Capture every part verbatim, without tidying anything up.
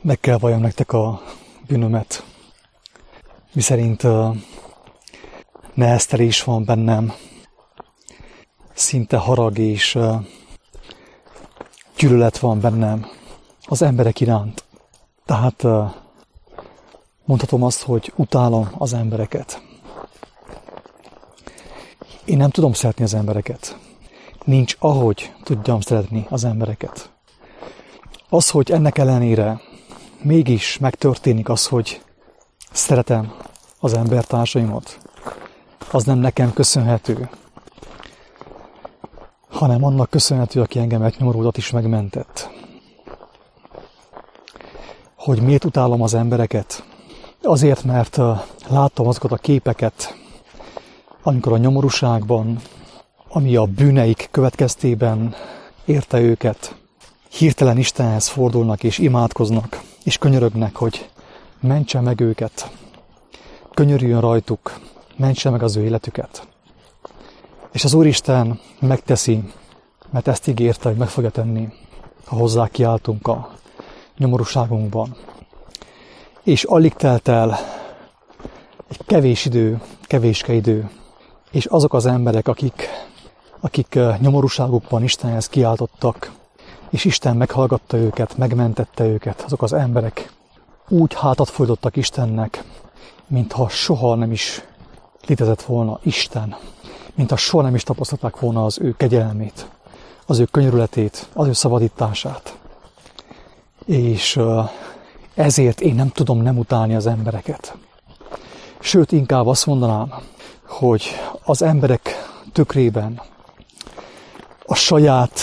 meg kell valljam nektek a bűnömet, miszerint uh, neheztelés van bennem, szinte harag és uh, gyűlölet van bennem az emberek iránt. Tehát uh, mondhatom azt, hogy utálom az embereket. Én nem tudom szeretni az embereket. Nincs ahogy tudjam szeretni az embereket. Az, hogy ennek ellenére mégis megtörténik az, hogy szeretem az embertársaimat, az nem nekem köszönhető, hanem annak köszönhető, aki engemet nyomorultat is megmentett. Hogy miért utálom az embereket? Azért, mert láttam azokat a képeket, amikor a nyomorúságban, ami a bűneik következtében érte őket, hirtelen Istenhez fordulnak és imádkoznak, és könyörögnek, hogy mentse meg őket, könyörüljön rajtuk, mentse meg az ő életüket. És az Úristen megteszi, mert ezt ígérte, hogy meg fogja tenni, ha hozzá kiáltunk a nyomorúságunkban. És alig telt el egy kevés idő, kevéske idő, és azok az emberek, akik, akik nyomorúságukban Istenhez kiáltottak, és Isten meghallgatta őket, megmentette őket, azok az emberek úgy hátat fordítottak Istennek, mintha soha nem is létezett volna Isten, mintha soha nem is tapasztalták volna az ő kegyelmét, az ő könyörületét, az ő szabadítását. És ezért én nem tudom nem utálni az embereket. Sőt, inkább azt mondanám, hogy az emberek tükrében a saját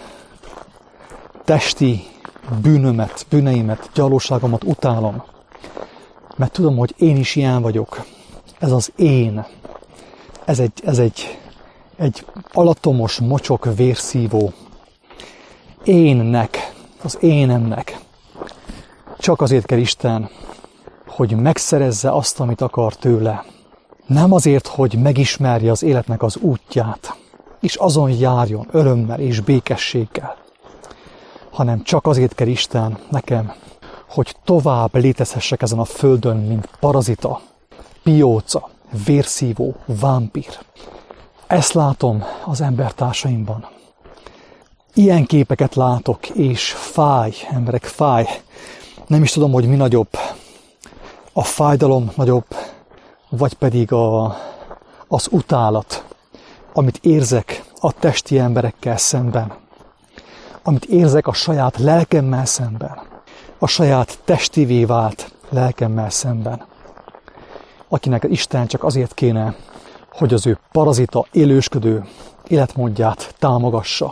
testi bűnömet, bűneimet, gyalóságomat utálom, mert tudom, hogy én is ilyen vagyok. Ez az én. Ez egy, ez egy, egy alattomos, mocsok, vérszívó énnek, az énemnek. Csak azért kell Isten, hogy megszerezze azt, amit akar tőle. Nem azért, hogy megismerje az életnek az útját, és azon járjon örömmel és békességgel, hanem csak azért kell Isten nekem, hogy tovább létezhessek ezen a földön, mint parazita, pióca, vérszívó, vámpír. Ezt látom az embertársaimban. Ilyen képeket látok, és fáj, emberek, fáj. Nem is tudom, hogy mi nagyobb. A fájdalom nagyobb, vagy pedig a, az utálat, amit érzek a testi emberekkel szemben. Amit érzek a saját lelkemmel szemben. A saját testivé vált lelkemmel szemben. Akinek Isten csak azért kéne, hogy az ő parazita, élősködő életmódját támogassa.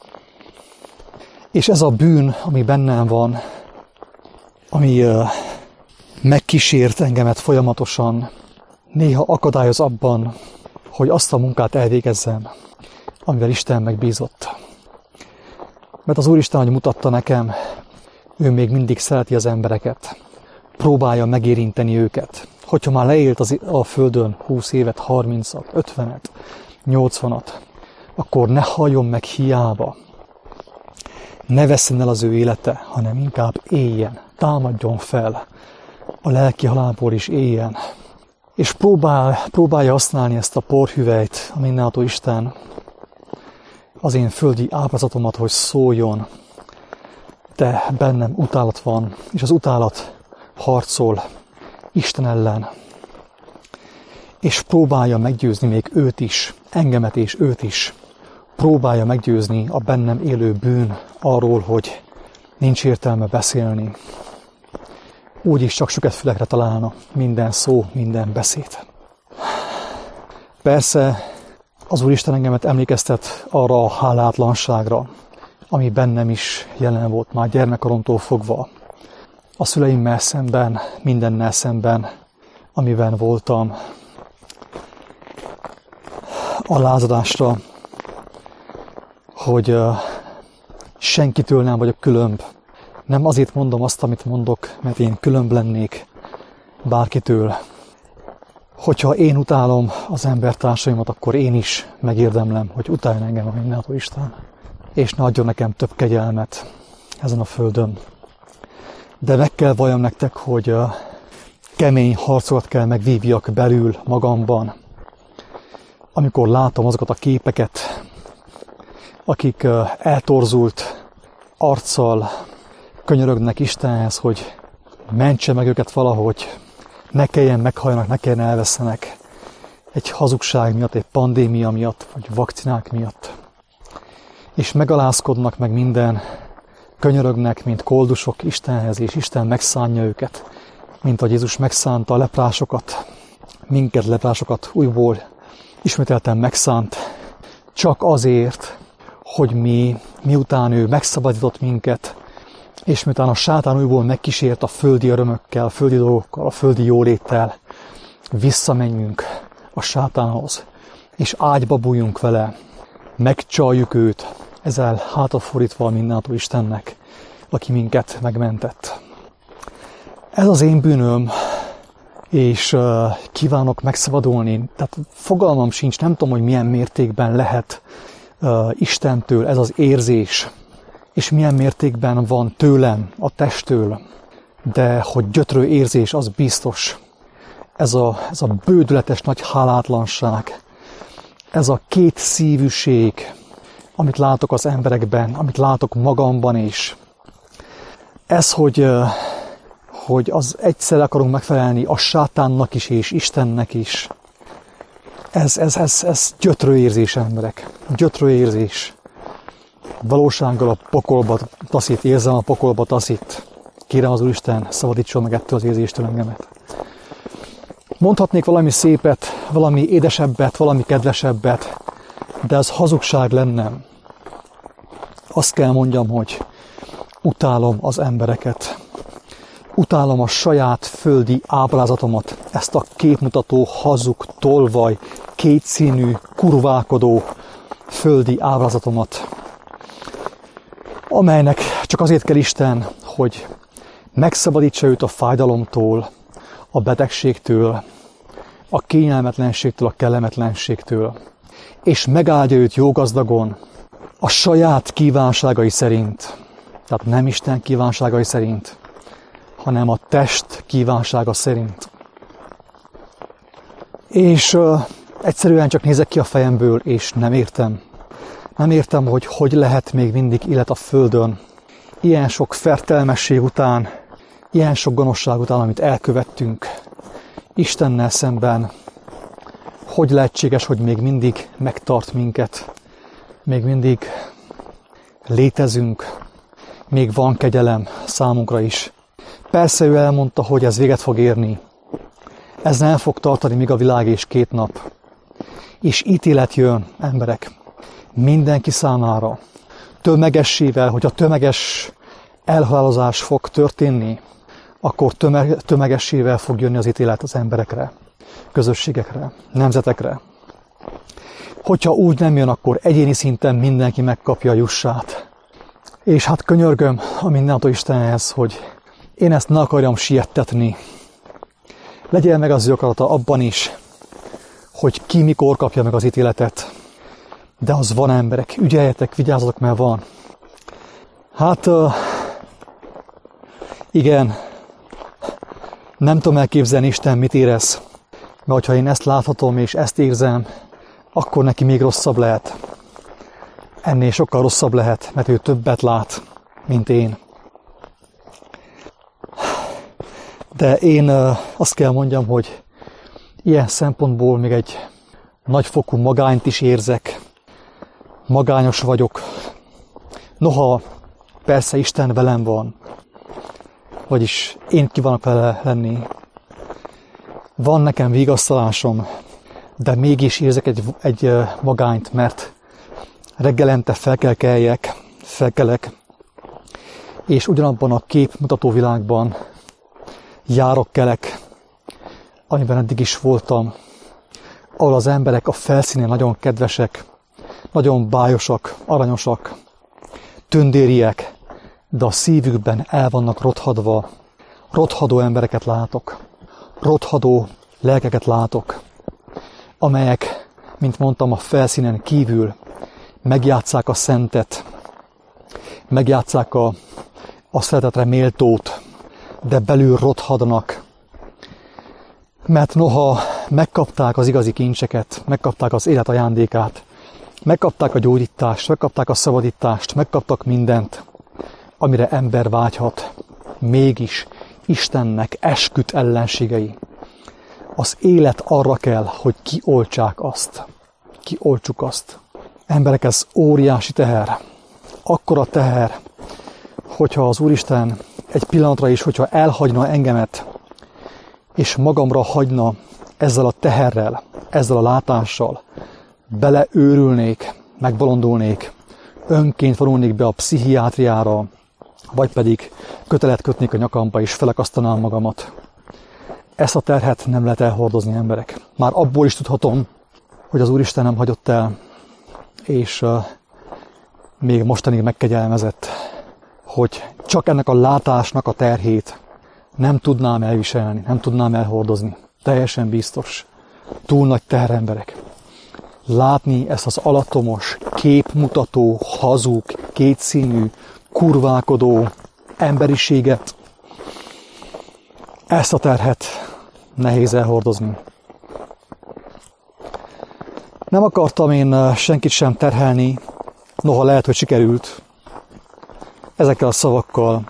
És ez a bűn, ami bennem van, ami uh, megkísért engemet folyamatosan, néha akadályoz abban, hogy azt a munkát elvégezzem, amivel Isten megbízott. Mert az Úristen, hogy mutatta nekem, ő még mindig szereti az embereket, próbálja megérinteni őket. Hogyha már leélt az, a földön húsz évet, harmincat, ötvenet, nyolcvanat, akkor ne halljon meg hiába. Ne vesszen el az ő élete, hanem inkább éljen, támadjon fel, a lelki halálból is éljen. És próbál, próbálja használni ezt a porhüvelyt, a mindenható Isten, az én földi ábrázatomat, hogy szóljon, de bennem utálat van, és az utálat harcol Isten ellen, és próbálja meggyőzni még őt is, engemet és őt is, próbálja meggyőzni a bennem élő bűn arról, hogy nincs értelme beszélni. Úgyis csak süket fülekre találna minden szó, minden beszéd. Persze az Úristen engemet emlékeztet arra a hálátlanságra, ami bennem is jelen volt már gyermekkoromtól fogva. A szüleimmel szemben, mindennel szemben, amiben voltam. A lázadásra, hogy uh, senkitől nem vagyok különb. Nem azért mondom azt, amit mondok, mert én különb lennék bárkitől. Hogyha én utálom az embertársaimat, akkor én is megérdemlem, hogy utáljon engem a mindenható Isten. És ne adjon nekem több kegyelmet ezen a földön. de meg kell valljam nektek, hogy kemény harcokat kell megvívjak belül magamban, amikor látom azokat a képeket, akik eltorzult arccal könyörögnek Istenhez, hogy mentse meg őket valahogy, ne kelljen meghalljanak, ne kelljen elveszenek egy hazugság miatt, egy pandémia miatt, vagy vakcinák miatt. És megalázkodnak meg minden, könyörögnek, mint koldusok Istenhez, és Isten megszánja őket, mint ahogy Jézus megszánta a leprásokat, minket leprásokat újból ismételten megszánt, csak azért, hogy mi, miután ő megszabadított minket, és miután a sátán újból megkísért a földi örömökkel, a földi dolgokkal, a földi jóléttel, visszamenjünk a sátánhoz, és ágyba bújjunk vele, megcsaljuk őt, ezzel hátafordítva a mindenható Istennek, aki minket megmentett. Ez az én bűnöm, és uh, kívánok megszabadulni. Tehát fogalmam sincs, nem tudom, hogy milyen mértékben lehet uh, Istentől ez az érzés, és milyen mértékben van tőlem, a testtől, de hogy gyötrő érzés, az biztos. Ez a, ez a bődületes nagy hálátlanság, ez a két szívűség, amit látok az emberekben, amit látok magamban is. Ez, hogy, hogy az egyszer akarunk megfelelni a sátánnak is és Istennek is. Ez, ez, ez, ez gyötrő érzés, emberek. Gyötrő érzés. Valósággal a pokolba taszít, érzem a pokolba taszít. Kérem az Úristen, szabadítson meg ettől az érzéstől engemet. Mondhatnék valami szépet, valami édesebbet, valami kedvesebbet, de ez hazugság lenne. Azt kell mondjam, hogy utálom az embereket. Utálom a saját földi ábrázatomat, ezt a képmutató, hazug, tolvaj, kétszínű, kurválkodó földi ábrázatomat, amelynek csak azért kell Isten, hogy megszabadítsa őt a fájdalomtól, a betegségtől, a kényelmetlenségtől, a kellemetlenségtől, és megáldja őt jógazdagon, a saját kívánságai szerint, tehát nem Isten kívánságai szerint, hanem a test kívánsága szerint. És uh, egyszerűen csak nézek ki a fejemből, és nem értem. Nem értem, hogy hogy lehet még mindig élet a Földön. Ilyen sok fertelmesség után, ilyen sok gonoszság után, amit elkövettünk Istennel szemben, hogy lehetséges, hogy még mindig megtart minket, még mindig létezünk, még van kegyelem számunkra is. Persze ő elmondta, hogy ez véget fog érni. Ez nem fog tartani még a világ és két nap. És ítélet jön, emberek, mindenki számára. Tömegessével, hogy a tömeges elhalálozás fog történni, akkor tömeg, tömegessével fog jönni az ítélet az emberekre, közösségekre, nemzetekre. Hogyha úgy nem jön, akkor egyéni szinten mindenki megkapja a jussát. És hát könyörgöm a mindenható Istenhez, hogy én ezt ne akarjam siettetni. Legyen meg az ő akarata abban is, hogy ki mikor kapja meg az ítéletet. De az van, emberek, ügyeljetek, vigyázzatok, mert van. Hát, uh, igen, nem tudom elképzelni, Isten mit érez. Mert ha én ezt láthatom és ezt érzem, akkor neki még rosszabb lehet. Ennél sokkal rosszabb lehet, mert ő többet lát, mint én. De én uh, azt kell mondjam, hogy ilyen szempontból még egy nagyfokú magányt is érzek. Magányos vagyok. Noha persze Isten velem van, vagyis én kívánok vele lenni. Van nekem vigasztalásom, de mégis érzek egy, egy magányt, mert reggelente fel kell keljek, felkelek, és ugyanabban a képmutató világban járok, kelek, amiben eddig is voltam, ahol az emberek a felszínén nagyon kedvesek, nagyon bájosak, aranyosak, tündériek, de a szívükben el vannak rothadva. Rothadó embereket látok, rothadó lelkeket látok, amelyek, mint mondtam, a felszínen kívül megjátsszák a szentet, megjátsszák a, a szeretetre méltót, de belül rothadnak. Mert noha megkapták az igazi kincseket, megkapták az élet ajándékát, megkapták a gyógyítást, megkapták a szabadítást, megkaptak mindent, amire ember vágyhat, mégis Istennek esküdt ellenségei. Az élet arra kell, hogy kioltsák azt. Kioltsuk azt. Emberek, ez óriási teher. Akkora teher, hogyha az Úristen egy pillanatra is, hogyha elhagyna engemet, és magamra hagyna ezzel a teherrel, ezzel a látással, beleőrülnék, megbolondulnék, önként vonulnék be a pszichiátriára, vagy pedig kötelet kötnék a nyakamba, és felakasztanám magamat. Ezt a terhet nem lehet elhordozni, emberek. Már abból is tudhatom, hogy az Úristen nem hagyott el, és uh, még mostanig megkegyelmezett, hogy csak ennek a látásnak a terhét nem tudnám elviselni, nem tudnám elhordozni. Teljesen biztos. Túl nagy teher, emberek. Látni ezt az alattomos, képmutató, hazug, kétszínű, kurválkodó emberiséget, ezt a terhet nehéz elhordozni. Nem akartam én senkit sem terhelni, noha lehet, hogy sikerült ezekkel a szavakkal,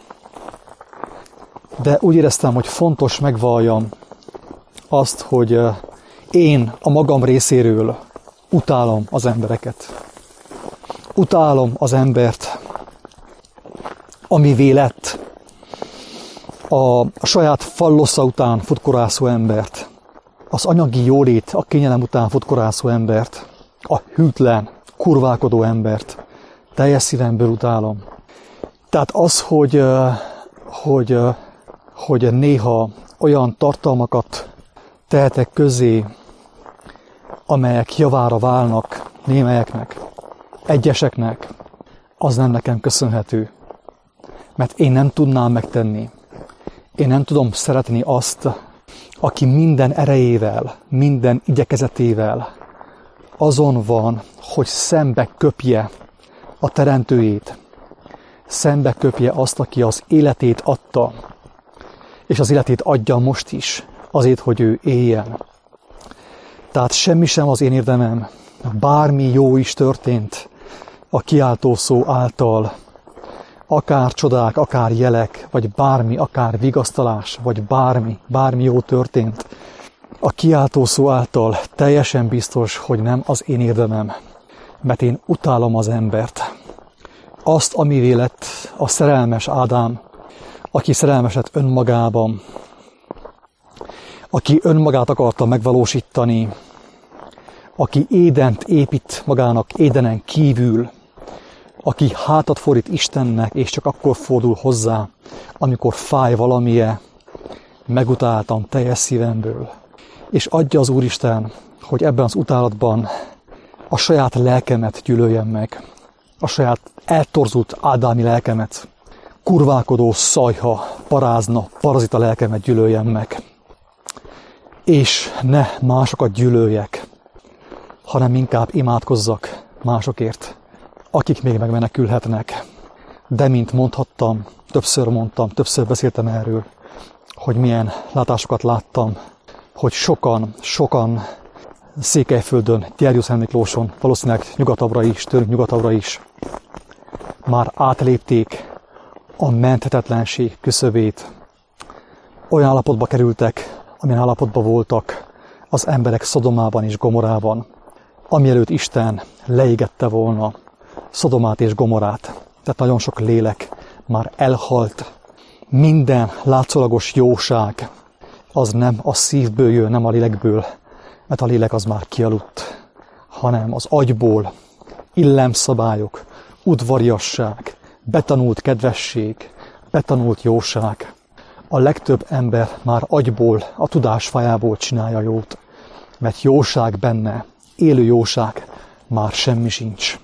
de úgy éreztem, hogy fontos megvalljam azt, hogy én a magam részéről utálom az embereket. Utálom az embert, amivé lett, a, a saját fallosza után futkorászó embert, az anyagi jólét, a kényelem után futkorászó embert, a hűtlen, kurválkodó embert. Teljes szívemből utálom. Tehát az, hogy, hogy, hogy néha olyan tartalmakat tehetek közé, amelyek javára válnak némelyeknek, egyeseknek, az nem nekem köszönhető. Mert én nem tudnám megtenni. Én nem tudom szeretni azt, aki minden erejével, minden igyekezetével azon van, hogy szembe köpje a teremtőjét, szembe köpje azt, aki az életét adta, és az életét adja most is, azért, hogy ő éljen. Tehát semmi sem az én érdemem, bármi jó is történt a kiáltó szó által, akár csodák, akár jelek, vagy bármi, akár vigasztalás, vagy bármi, bármi jó történt, a kiáltó szó által teljesen biztos, hogy nem az én érdemem, mert én utálom az embert. Azt, amivé lett a szerelmes Ádám, aki szerelmes lett önmagában, aki önmagát akarta megvalósítani, aki Édent épít magának Édenen kívül, aki hátat fordít Istennek, és csak akkor fordul hozzá, amikor fáj valamije, megutáltam teljes szívemből. És adja az Úristen, hogy ebben az utálatban a saját lelkemet gyűlöljem meg, a saját eltorzult ádámi lelkemet, kurválkodó, szajha, parázna, parazita lelkemet gyűlöljem meg. És ne másokat gyűlöljek, hanem inkább imádkozzak másokért, akik még megmenekülhetnek. De mint mondhattam, többször mondtam, többször beszéltem erről, hogy milyen látásokat láttam, hogy sokan, sokan Székelyföldön, Gyergyószent Miklóson, valószínűleg nyugatabbra is, tőlünk nyugatabbra is, már átlépték a menthetetlenség küszöbét. Olyan állapotba kerültek, amilyen állapotban voltak az emberek Szodomában és Gomorában, amielőtt Isten leégette volna Szodomát és Gomorát. Tehát nagyon sok lélek már elhalt. Minden látszólagos jóság az nem a szívből jön, nem a lélekből, mert a lélek az már kialudt, hanem az agyból illemszabályok, udvariasság, betanult kedvesség, betanult jóság. A legtöbb ember már agyból, a tudás fájából csinálja jót, mert jóság benne, élő jóság már semmi sincs.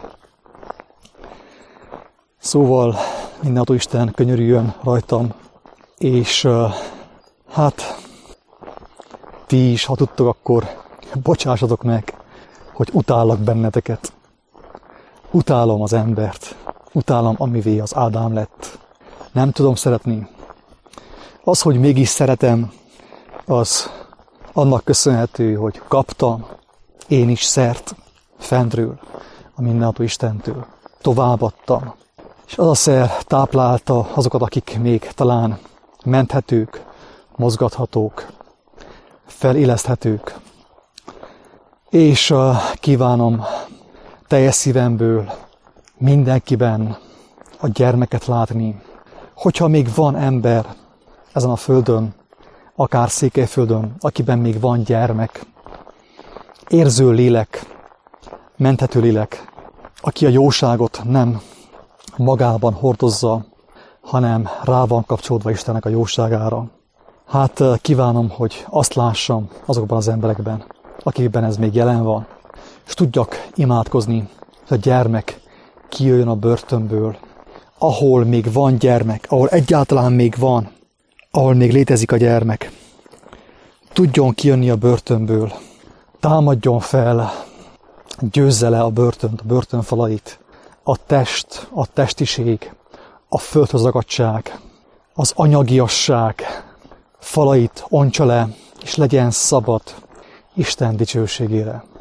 Szóval mindenható Isten könyörüljön rajtam, és uh, hát ti is, ha tudtok, akkor bocsássatok meg, hogy utállak benneteket. Utálom az embert, utálom, amivé az Ádám lett. Nem tudom szeretni. Az, hogy mégis szeretem, az annak köszönhető, hogy kaptam én is szert fentről, a mindenható Istentől. Továbbadtam. És az a szer táplálta azokat, akik még talán menthetők, mozgathatók, feléleszthetők. És uh, kívánom teljes szívemből mindenkiben a gyermeket látni. Hogyha még van ember ezen a földön, akár Székelyföldön, akiben még van gyermek, érző lélek, menthető lélek, aki a jóságot nem magában hordozza, hanem rá van kapcsolódva Istennek a jóságára. Hát kívánom, hogy azt lássam azokban az emberekben, akikben ez még jelen van, és tudjak imádkozni, hogy a gyermek kijöjjön a börtönből, ahol még van gyermek, ahol egyáltalán még van, ahol még létezik a gyermek. Tudjon kijönni a börtönből, támadjon fel, győzze le a börtönt, a börtönfalait, a test, a testiség, a földhöz ragadtság, az anyagiasság falait ontsa le, és legyen szabad Isten dicsőségére.